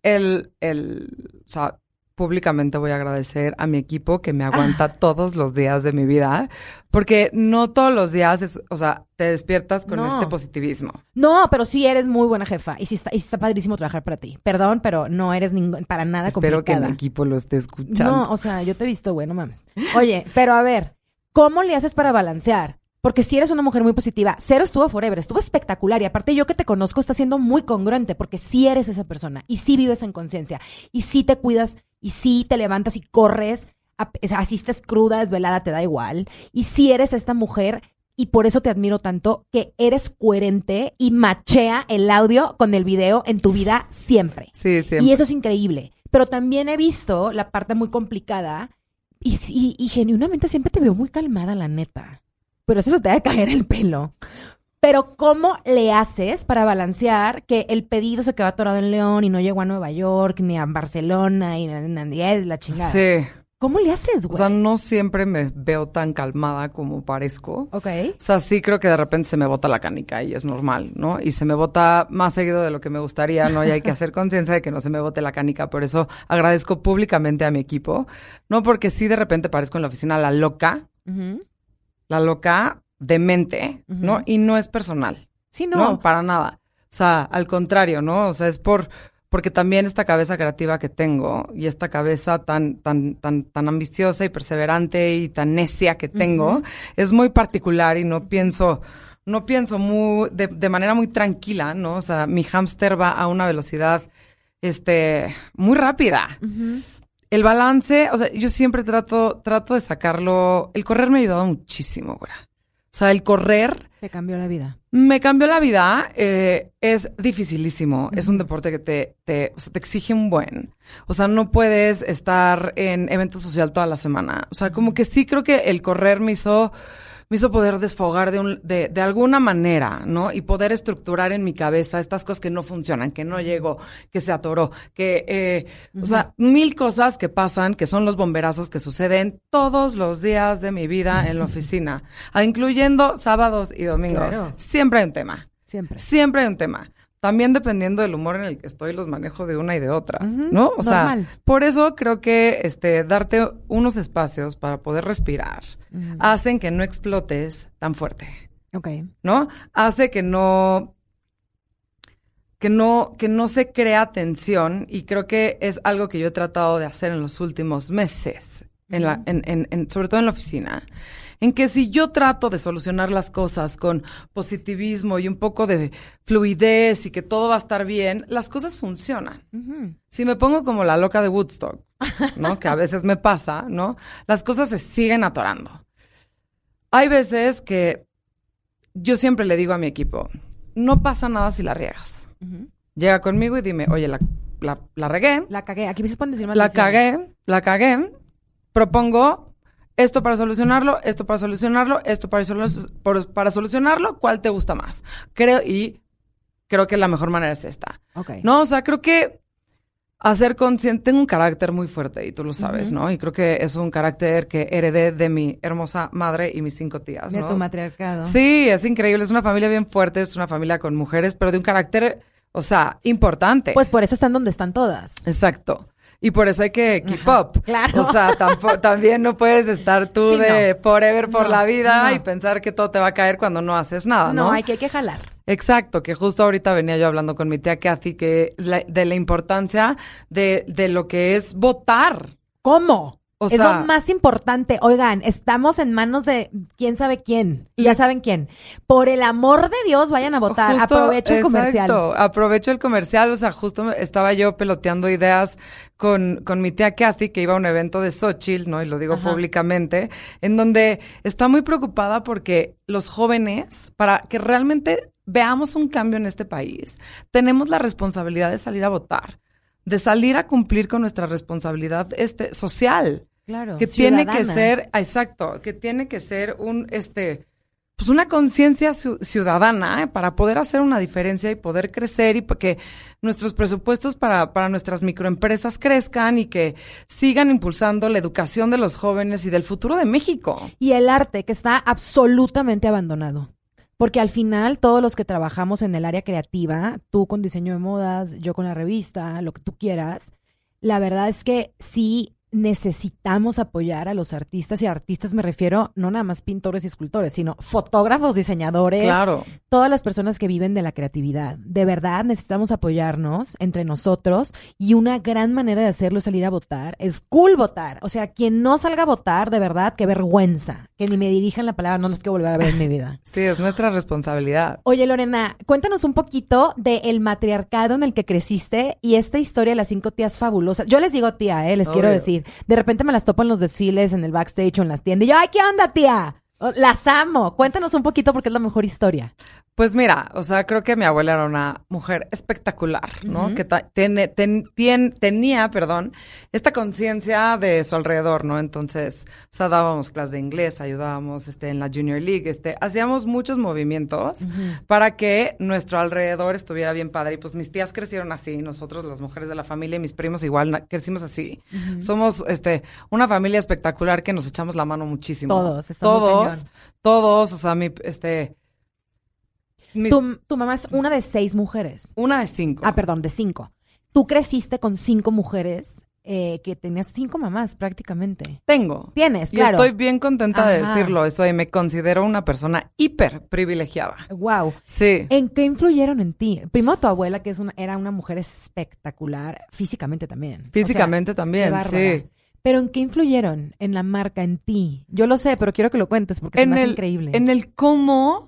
o sea, públicamente voy a agradecer a mi equipo que me aguanta todos los días de mi vida, porque no todos los días o sea, te despiertas con este positivismo. No, pero sí eres muy buena jefa y sí está padrísimo trabajar para ti. Perdón, pero no eres para nada complicada. Espero que mi equipo lo esté escuchando. No, o sea, yo te he visto, bueno, mames. Oye, pero a ver, ¿cómo le haces para balancear? Porque si eres una mujer muy positiva, Cero estuvo forever, estuvo espectacular. Y aparte yo que te conozco está siendo muy congruente porque sí eres esa persona y sí vives en conciencia y sí te cuidas y sí te levantas y corres, así estés cruda, desvelada, te da igual. Y sí eres esta mujer y por eso te admiro tanto que eres coherente y machea el audio con el video en tu vida siempre. Sí, siempre. Y eso es increíble. Pero también he visto la parte muy complicada y genuinamente siempre te veo muy calmada, la neta. Pero eso se te va a caer el pelo. Pero ¿cómo le haces para balancear que el pedido se quedó atorado en León y no llegó a Nueva York, ni a Barcelona, y la chingada? Sí. ¿Cómo le haces, güey? O sea, no siempre me veo tan calmada como parezco. Ok. O sea, sí creo que de repente se me bota la canica y es normal, ¿no? Y se me bota más seguido de lo que me gustaría, ¿no? Y hay que hacer conciencia de que no se me bote la canica. Por eso agradezco públicamente a mi equipo. No porque sí de repente parezco en la oficina la loca. La loca demente, ¿no? Y no es personal. Sí, no. No, para nada. O sea, al contrario, ¿no? O sea, es porque también esta cabeza creativa que tengo y esta cabeza tan ambiciosa y perseverante y tan necia que tengo es muy particular y no pienso muy de manera muy tranquila, ¿no? O sea, mi hámster va a una velocidad muy rápida. El balance, o sea, yo siempre trato de sacarlo. El correr me ha ayudado muchísimo, güey. O sea, el correr... Te cambió la vida. Me cambió la vida. Es dificilísimo. Es un deporte que te exige un buen. O sea, no puedes estar en evento social toda la semana. O sea, como que sí creo que el correr me hizo poder desfogar de alguna manera, ¿no? Y poder estructurar en mi cabeza estas cosas que no funcionan, que no llegó, que se atoró, que, o sea, 1000 cosas que pasan, que son los bomberazos que suceden todos los días de mi vida en la oficina, incluyendo sábados y domingos. Claro. Siempre hay un tema. Siempre hay un tema. También dependiendo del humor en el que estoy, los manejo de una y de otra, ¿no? O sea, normal. Por eso creo que darte unos espacios para poder respirar hacen que no explotes tan fuerte. Ok. ¿No? Hace que no se crea tensión, y creo que es algo que yo he tratado de hacer en los últimos meses, sobre todo en la oficina. En que si yo trato de solucionar las cosas con positivismo y un poco de fluidez y que todo va a estar bien, las cosas funcionan. Si me pongo como la loca de Woodstock, ¿no? Que a veces me pasa, ¿no? Las cosas se siguen atorando. Hay veces que yo siempre le digo a mi equipo, no pasa nada si la riegas. Llega conmigo y dime, oye, la regué. La cagué. Aquí se pueden decir más. La cagué. Propongo esto para solucionarlo, esto para solucionarlo, esto para solucionarlo, ¿cuál te gusta más? Creo que la mejor manera es esta. Okay. No, o sea, creo que Hacer consciente, tengo un carácter muy fuerte y tú lo sabes, ¿no? Y creo que es un carácter que heredé de mi hermosa madre y mis 5 tías, ¿no? De tu matriarcado. Sí, es increíble, es una familia bien fuerte, es una familia con mujeres, pero de un carácter, o sea, importante. Pues por eso están donde están todas. Exacto. Y por eso hay que keep up. Claro. O sea, también no puedes estar tú Sí, de forever por la vida no. y pensar que todo te va a caer cuando no haces nada, ¿no? No, hay que jalar. Exacto, que justo ahorita venía yo hablando con mi tía Kathy de la importancia de lo que es votar. ¿Cómo? O Es sea, lo más importante. Oigan, estamos en manos de quién sabe quién. Ya saben quién. Por el amor de Dios, vayan a votar. justo, Aprovecho el comercial. Exacto, aprovecho el comercial. O sea, justo estaba yo peloteando ideas con mi tía Kathy, que iba a un evento de Xochitl, ¿no? Y lo digo públicamente, en donde está muy preocupada porque los jóvenes, para que realmente veamos un cambio en este país, tenemos la responsabilidad de salir a votar, de salir a cumplir con nuestra responsabilidad social. Claro. Que tiene que ser, exacto, que tiene que ser pues una conciencia ciudadana, para poder hacer una diferencia y poder crecer y que nuestros presupuestos para nuestras microempresas crezcan y que sigan impulsando la educación de los jóvenes y del futuro de México. Y el arte, que está absolutamente abandonado. Porque al final, todos los que trabajamos en el área creativa, tú con diseño de modas, yo con la revista, lo que tú quieras, la verdad es que sí necesitamos apoyar a los artistas, y a artistas me refiero no nada más pintores y escultores, sino fotógrafos, diseñadores, Claro. todas las personas que viven de la creatividad. De verdad necesitamos apoyarnos entre nosotros, y una gran manera de hacerlo es salir a votar. Es cool votar. O sea, quien no salga a votar, de verdad, qué vergüenza. Que ni me dirijan la palabra, no los quiero volver a ver en mi vida. Sí, es nuestra responsabilidad. Oye, Lorena, cuéntanos un poquito del matriarcado en el que creciste y esta historia de las 5 tías fabulosas. Yo les digo tía, les quiero Obvio. decir. De repente me las topo en los desfiles, en el backstage o en las tiendas. Y yo, ¡ay, qué onda, tía! Las amo. Cuéntanos un poquito porque es la mejor historia. Pues mira, o sea, creo que mi abuela era una mujer espectacular, ¿no? Que tenía, esta conciencia de su alrededor, ¿no? Entonces, o sea, dábamos clases de inglés, ayudábamos en la Junior League, hacíamos muchos movimientos para que nuestro alrededor estuviera bien padre. Y pues mis tías crecieron así, nosotros las mujeres de la familia y mis primos igual crecimos así. Somos una familia espectacular que nos echamos la mano muchísimo. Todos, está muy cañón. Todos, o sea, Tu mamá es una de 6 mujeres. una de 5. Ah, perdón, de 5. Tú creciste con 5 mujeres, que tenías 5 mamás prácticamente. Tienes, claro. Y estoy bien contenta de Ajá. decirlo. Me considero una persona hiper privilegiada. Wow. Sí. ¿En qué influyeron en ti? Primero tu abuela, que era una mujer espectacular, físicamente también. Físicamente qué también, bárbara. sí. Pero ¿en qué influyeron en la marca, en ti? Yo lo sé, pero quiero que lo cuentes porque se me hace increíble. En el cómo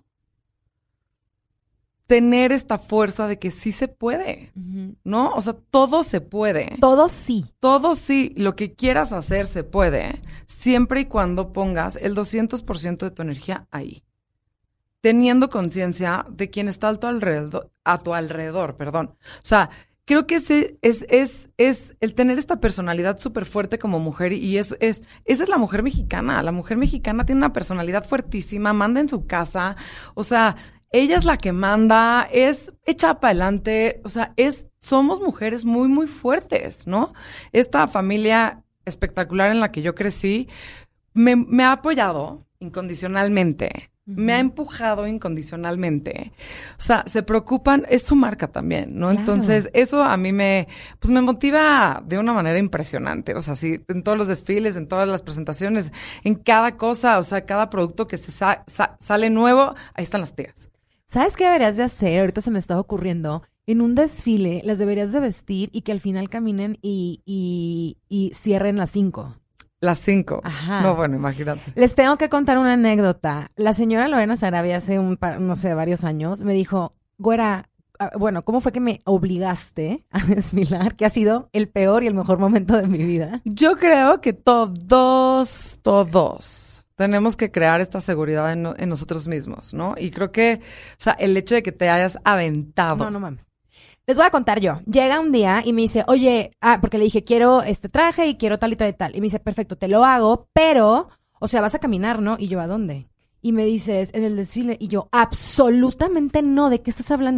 tener esta fuerza de que sí se puede, Ujú. ¿no? O sea, todo se puede. Todo sí. Todo sí, lo que quieras hacer se puede, siempre y cuando pongas el 200% de tu energía ahí. Teniendo conciencia de quién está a tu alrededor, perdón. O sea, creo que ese es el tener esta personalidad súper fuerte como mujer, y esa es la mujer mexicana. La mujer mexicana tiene una personalidad fuertísima, manda en su casa, o sea, ella es la que manda, es hecha para adelante, o sea, somos mujeres muy, muy fuertes, ¿no? Esta familia espectacular en la que yo crecí me ha apoyado incondicionalmente. Me ha empujado incondicionalmente. O sea, se preocupan, es su marca también, ¿no? Claro. Entonces, eso a mí me motiva de una manera impresionante. O sea, sí, en todos los desfiles, en todas las presentaciones, en cada cosa, o sea, cada producto que se sale nuevo, ahí están las tías. ¿Sabes qué deberías de hacer? Ahorita se me estaba ocurriendo. En un desfile las deberías de vestir y que al final caminen y cierren las 5. Las 5. Ajá. No, bueno, imagínate. Les tengo que contar una anécdota. La señora Lorena Sarabia hace varios años me dijo, güera, bueno, ¿cómo fue que me obligaste a desfilar? Que ha sido el peor y el mejor momento de mi vida. Yo creo que todos tenemos que crear esta seguridad en nosotros mismos, ¿no? Y creo que, o sea, el hecho de que te hayas aventado. No mames. Les voy a contar yo. Llega un día y me dice, oye, porque le dije, quiero este traje y quiero tal y tal y tal. Y me dice, perfecto, te lo hago, pero, o sea, vas a caminar, ¿no? Y yo, ¿a dónde? Y me dices, en el desfile. Y yo, absolutamente no, ¿de qué estás hablando?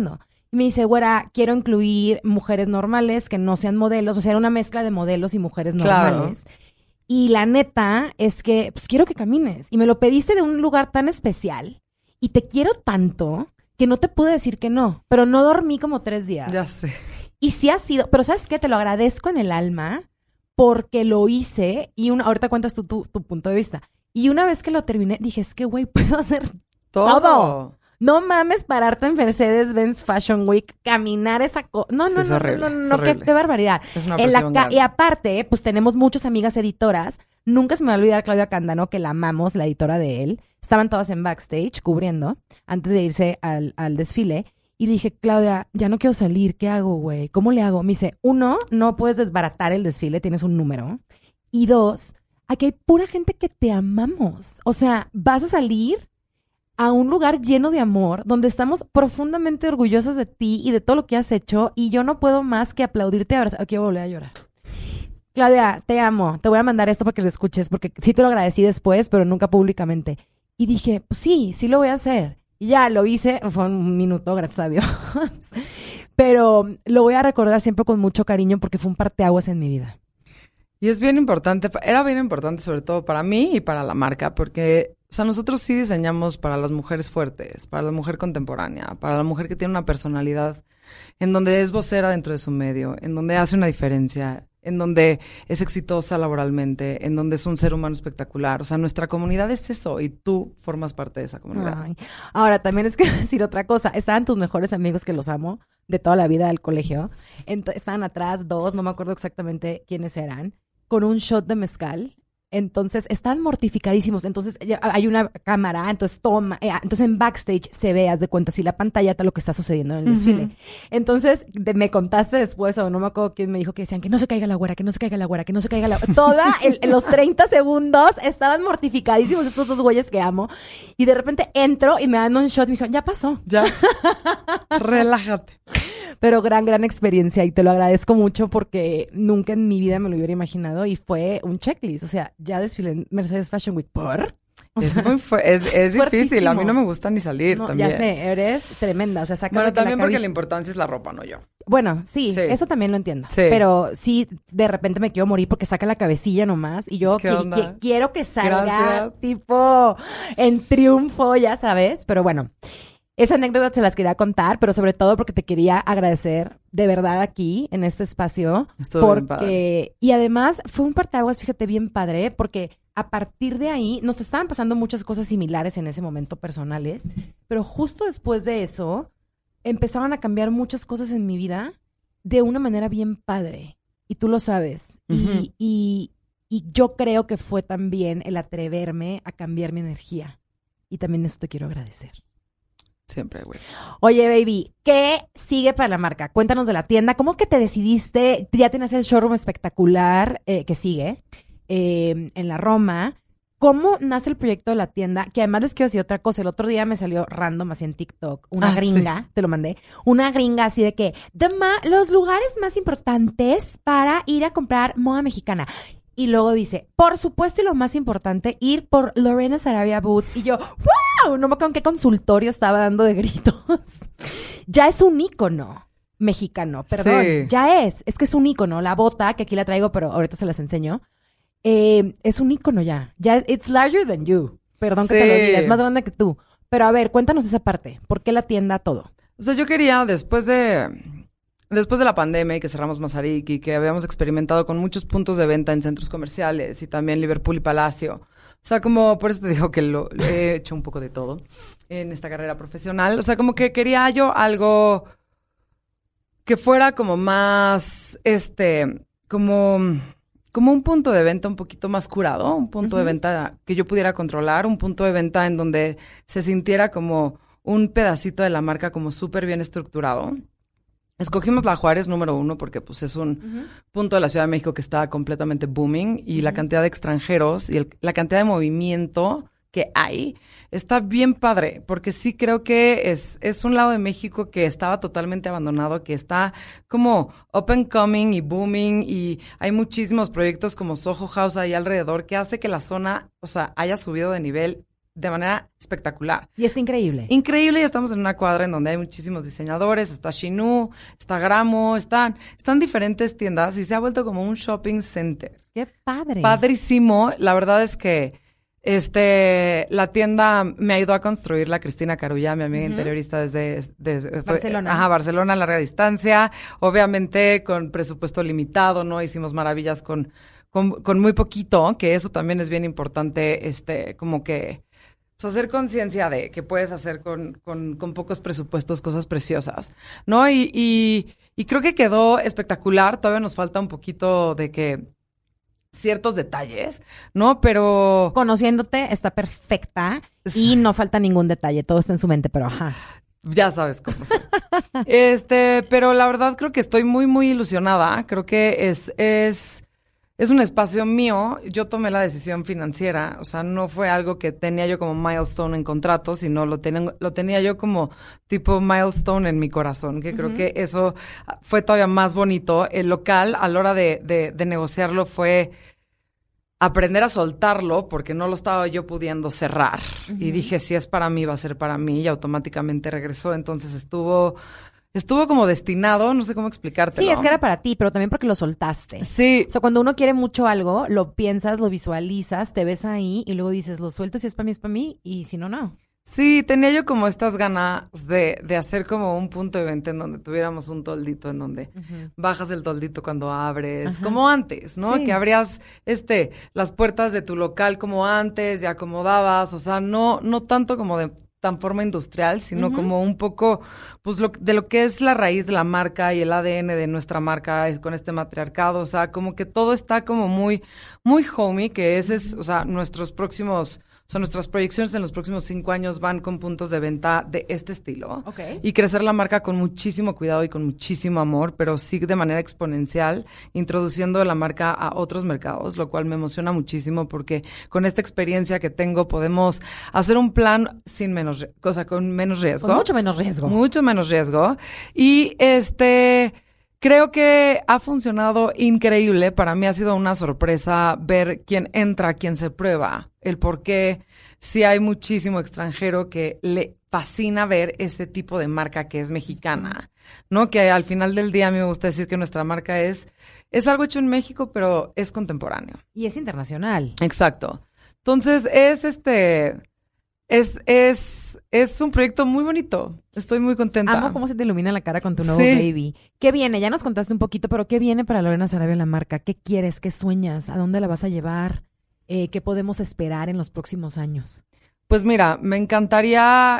Y me dice, güera, quiero incluir mujeres normales que no sean modelos. O sea, era una mezcla de modelos y mujeres normales. Claro. Y la neta es que, pues, quiero que camines. Y me lo pediste de un lugar tan especial. Y te quiero tanto que no te pude decir que no. Pero no dormí como 3 días. Ya sé. Y sí ha sido... Pero ¿sabes qué? Te lo agradezco en el alma porque lo hice. Y ahorita cuentas tu punto de vista. Y una vez que lo terminé, dije, es que, güey, puedo hacer todo. No mames pararte en Mercedes-Benz Fashion Week, caminar esa cosa. No, es horrible, qué barbaridad. Es una presión grande. Y aparte, pues tenemos muchas amigas editoras. Nunca se me va a olvidar Claudia Cándano, que la amamos, la editora de él. Estaban todas en backstage cubriendo antes de irse al desfile. Y le dije, Claudia, ya no quiero salir. ¿Qué hago, güey? ¿Cómo le hago? Me dice, 1, no puedes desbaratar el desfile, tienes un número. Y 2, aquí hay pura gente que te amamos. O sea, vas a salir a un lugar lleno de amor, donde estamos profundamente orgullosas de ti y de todo lo que has hecho, y yo no puedo más que aplaudirte y abrazar. Aquí voy a volver a llorar. Claudia, te amo. Te voy a mandar esto para que lo escuches, porque sí te lo agradecí después, pero nunca públicamente. Y dije, pues sí lo voy a hacer. Y ya lo hice, fue un minuto, gracias a Dios. Pero lo voy a recordar siempre con mucho cariño porque fue un parteaguas en mi vida. Y es bien importante, era bien importante sobre todo para mí y para la marca, porque, o sea, nosotros sí diseñamos para las mujeres fuertes, para la mujer contemporánea, para la mujer que tiene una personalidad en donde es vocera dentro de su medio, en donde hace una diferencia, en donde es exitosa laboralmente, en donde es un ser humano espectacular. O sea, nuestra comunidad es eso y tú formas parte de esa comunidad. Ay. Ahora, también es que decir otra cosa. Estaban tus mejores amigos, que los amo, de toda la vida del colegio. Estaban atrás 2, no me acuerdo exactamente quiénes eran, con un shot de mezcal. Entonces, están mortificadísimos. Entonces, hay una cámara, entonces toma. Entonces, en backstage se ve, haz de cuenta, si la pantalla está lo que está sucediendo en el desfile. Entonces, me contaste después, o no me acuerdo quién me dijo, que decían que no se caiga la güera, que no se caiga la güera, que no se caiga la güera. Los 30 segundos estaban mortificadísimos estos 2 güeyes que amo. Y de repente entro y me dan un shot y me dijeron, ya pasó. Ya. Relájate. Pero gran experiencia y te lo agradezco mucho porque nunca en mi vida me lo hubiera imaginado y fue un checklist. O sea, ya desfilé en Mercedes Fashion Week. ¿Por? Es difícil. A mí no me gusta ni salir también. Ya sé, eres tremenda. O sea, sacas bueno, también porque la importancia es la ropa, no yo. Bueno, sí, eso también lo entiendo. Sí. Pero sí, de repente me quiero morir porque saca la cabecilla nomás y yo quiero que salga tipo en triunfo, ya sabes. Pero bueno, esa anécdota se las quería contar, pero sobre todo porque te quería agradecer de verdad aquí, en este espacio. Estuvo bien padre. Y además fue un parteaguas, fíjate, bien padre, porque a partir de ahí nos estaban pasando muchas cosas similares en ese momento personales, pero justo después de eso empezaban a cambiar muchas cosas en mi vida de una manera bien padre. Y tú lo sabes. Uh-huh. Y yo creo que fue también el atreverme a cambiar mi energía. Y también eso te quiero agradecer. Siempre, güey. Oye, baby, ¿qué sigue para la marca? Cuéntanos de la tienda. ¿Cómo que te decidiste? Ya tienes el showroom espectacular que sigue en la Roma. ¿Cómo nace el proyecto de la tienda? Que además les quiero decir otra cosa. El otro día me salió random así en TikTok. Una gringa, sí. Te lo mandé. Una gringa así de que los lugares más importantes para ir a comprar moda mexicana. Y luego dice, por supuesto, y lo más importante, ir por Lorena Sarabia Boots. Y yo, ¡wow! No me acuerdo en qué consultorio estaba dando de gritos. Ya es un ícono mexicano, perdón. Sí. Ya es que es un ícono. La bota, que aquí la traigo, pero ahorita se las enseño. Es un ícono ya. Ya, it's larger than you. Perdón que te lo diga, es más grande que tú. Pero a ver, cuéntanos esa parte. ¿Por qué la tienda todo? O sea, yo quería, después de la pandemia y que cerramos Mazarik y que habíamos experimentado con muchos puntos de venta en centros comerciales y también Liverpool y Palacio. O sea, como por eso te digo que lo he hecho un poco de todo en esta carrera profesional. O sea, como que quería yo algo que fuera como más, como un punto de venta un poquito más curado, un punto de venta que yo pudiera controlar, un punto de venta en donde se sintiera como un pedacito de la marca como súper bien estructurado. Escogimos la Juárez número 1 porque pues es un punto de la Ciudad de México que está completamente booming y la cantidad de extranjeros y la cantidad de movimiento que hay está bien padre porque sí creo que es un lado de México que estaba totalmente abandonado, que está como up and coming y booming y hay muchísimos proyectos como Soho House ahí alrededor que hace que la zona, o sea, haya subido de nivel de manera espectacular. Y está increíble. Increíble, y estamos en una cuadra en donde hay muchísimos diseñadores, está Shinu, está Gramo, están diferentes tiendas y se ha vuelto como un shopping center. ¡Qué padre! Padrísimo. La verdad es que la tienda me ayudó a construir la Cristina Carulla, mi amiga interiorista desde Barcelona. Barcelona, a larga distancia. Obviamente con presupuesto limitado, ¿no? Hicimos maravillas con muy poquito, que eso también es bien importante, como que pues, hacer conciencia de que puedes hacer con pocos presupuestos cosas preciosas, ¿no? Y creo que quedó espectacular. Todavía nos falta un poquito de que ciertos detalles, ¿no? Pero Conociéndote, está perfecta y no falta ningún detalle. Todo está en su mente, pero ajá. ya sabes cómo son. Pero la verdad creo que estoy muy, muy ilusionada. Creo que es un espacio mío. Yo tomé la decisión financiera. O sea, no fue algo que tenía yo como milestone en contrato, sino lo tenía yo como tipo milestone en mi corazón, que creo que eso fue todavía más bonito. El local, a la hora de negociarlo, fue aprender a soltarlo porque no lo estaba yo pudiendo cerrar. Y dije, si es para mí, va a ser para mí. Y automáticamente regresó. Entonces estuvo como destinado, no sé cómo explicártelo. Sí, es que era para ti, pero también porque lo soltaste. Sí. O sea, cuando uno quiere mucho algo, lo piensas, lo visualizas, te ves ahí y luego dices, lo suelto, si es para mí, y si no, no. Sí, tenía yo como estas ganas de hacer como un punto de venta en donde tuviéramos un toldito, en donde bajas el toldito cuando abres, como antes, ¿no? Sí. Que abrías las puertas de tu local como antes, y acomodabas, o sea, no tanto como de tan forma industrial, sino como un poco, pues, de lo que es la raíz de la marca y el ADN de nuestra marca con este matriarcado, o sea, como que todo está como muy, muy homey, que ese es, o sea, nuestras proyecciones en los próximos 5 años van con puntos de venta de este estilo. Okay. Y crecer la marca con muchísimo cuidado y con muchísimo amor, pero sí de manera exponencial, introduciendo la marca a otros mercados, lo cual me emociona muchísimo porque con esta experiencia que tengo podemos hacer un plan con menos riesgo. Con mucho menos riesgo. Mucho menos riesgo. Y creo que ha funcionado increíble. Para mí ha sido una sorpresa ver quién entra, quién se prueba, el por qué. Sí hay muchísimo extranjero que le fascina ver este tipo de marca que es mexicana, ¿no? Que al final del día a mí me gusta decir que nuestra marca es algo hecho en México, pero es contemporáneo. Y es internacional. Exacto. Entonces es un proyecto muy bonito. Estoy muy contenta. Amo cómo se te ilumina la cara con tu nuevo Sí. baby. ¿Qué viene? Ya nos contaste un poquito, pero ¿qué viene para Lorena Sarabia la marca? ¿Qué quieres? ¿Qué sueñas? ¿A dónde la vas a llevar? ¿Qué podemos esperar en los próximos años? Pues mira, me encantaría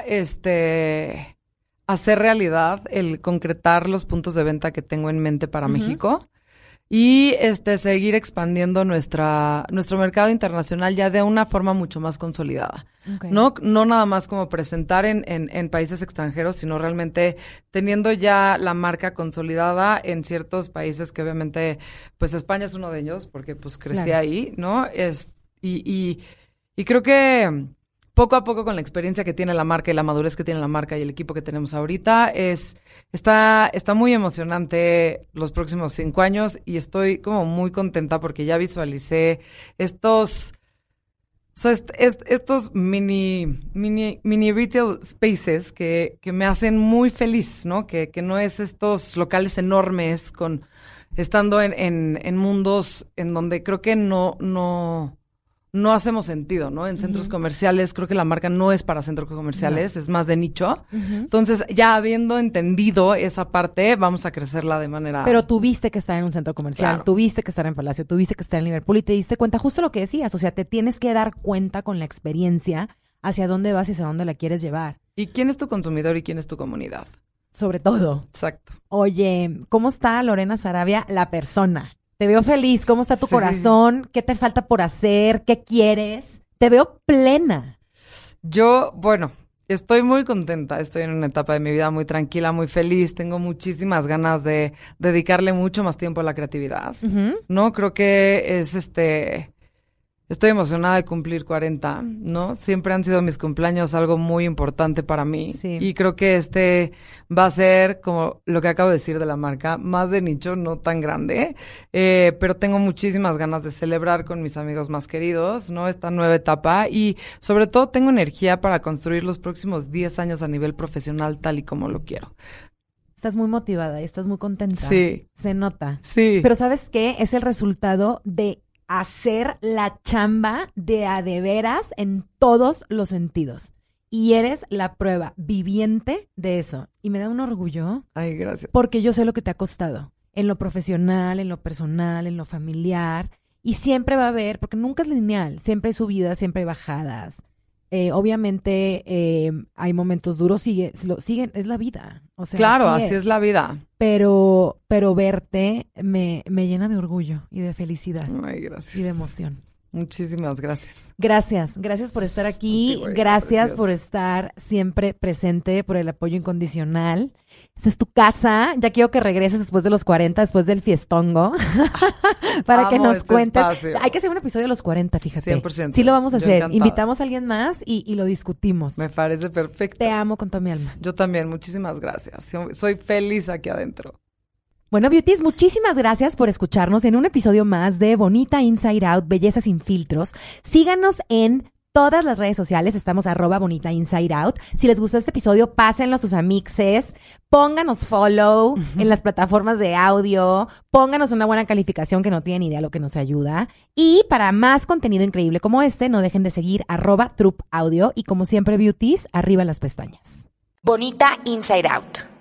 hacer realidad el concretar los puntos de venta que tengo en mente para México. Y seguir expandiendo nuestro mercado internacional ya de una forma mucho más consolidada. Okay. No nada más como presentar en países extranjeros, sino realmente teniendo ya la marca consolidada en ciertos países que obviamente, pues España es uno de ellos, porque pues crecí ahí, ¿no? Y creo que poco a poco con la experiencia que tiene la marca y la madurez que tiene la marca y el equipo que tenemos ahorita, está muy emocionante los próximos 5 años y estoy como muy contenta porque ya visualicé estos mini retail spaces que me hacen muy feliz, ¿no? Que no es estos locales enormes estando en mundos en donde creo que no hacemos sentido, ¿no? En centros comerciales, creo que la marca no es para centros comerciales, es más de nicho. Entonces, ya habiendo entendido esa parte, vamos a crecerla de manera... Pero tuviste que estar en un centro comercial, Claro. tuviste que estar en Palacio, tuviste que estar en Liverpool y te diste cuenta justo lo que decías. O sea, te tienes que dar cuenta con la experiencia hacia dónde vas y hacia dónde la quieres llevar. ¿Y quién es tu consumidor y quién es tu comunidad? Sobre todo. Exacto. Oye, ¿cómo está Lorena Sarabia, la persona? Te veo feliz. ¿Cómo está tu Sí. corazón? ¿Qué te falta por hacer? ¿Qué quieres? Te veo plena. Yo, bueno, estoy muy contenta. Estoy en una etapa de mi vida muy tranquila, muy feliz. Tengo muchísimas ganas de dedicarle mucho más tiempo a la creatividad. ¿No? Creo que Estoy emocionada de cumplir 40, ¿no? Siempre han sido mis cumpleaños algo muy importante para mí. Sí. Y creo que este va a ser, como lo que acabo de decir de la marca, más de nicho, no tan grande. Pero tengo muchísimas ganas de celebrar con mis amigos más queridos, ¿no? Esta nueva etapa. Y sobre todo tengo energía para construir los próximos 10 años a nivel profesional tal y como lo quiero. Estás muy motivada y estás muy contenta. Sí. Se nota. Sí. Pero ¿sabes qué? Es el resultado de hacer la chamba de veras en todos los sentidos. Y eres la prueba viviente de eso. Y me da un orgullo. Ay, gracias. Porque yo sé lo que te ha costado. En lo profesional, en lo personal, en lo familiar. Y siempre va a haber, porque nunca es lineal. Siempre hay subidas, siempre hay bajadas. Obviamente hay momentos duros, siguen, es la vida. O sea, claro, así es la vida. Pero verte me llena de orgullo y de felicidad. Ay, gracias. Y de emoción. Muchísimas gracias. Gracias por estar aquí. Sí, güey, gracias precioso. por estar siempre presente, por el apoyo incondicional. Esta es tu casa. Ya quiero que regreses después de los 40, después del fiestongo, para que Amo nos este cuentes. espacio. Hay que hacer un episodio de los 40, fíjate. 100%. Sí lo vamos a Yo hacer. encantada. Invitamos a alguien más y lo discutimos. Me parece perfecto. Te amo con toda mi alma. Yo también, muchísimas gracias. Soy feliz aquí adentro. Bueno, Beauties, muchísimas gracias por escucharnos en un episodio más de Bonita Inside Out, Belleza sin filtros. Síganos en todas las redes sociales, estamos @Bonita Inside Out. Si les gustó este episodio, pásenlo a sus amixes, pónganos follow en las plataformas de audio, pónganos una buena calificación que no tienen idea lo que nos ayuda. Y para más contenido increíble como este, no dejen de seguir @Troop Audio y como siempre, Beauties, arriba las pestañas. Bonita Inside Out.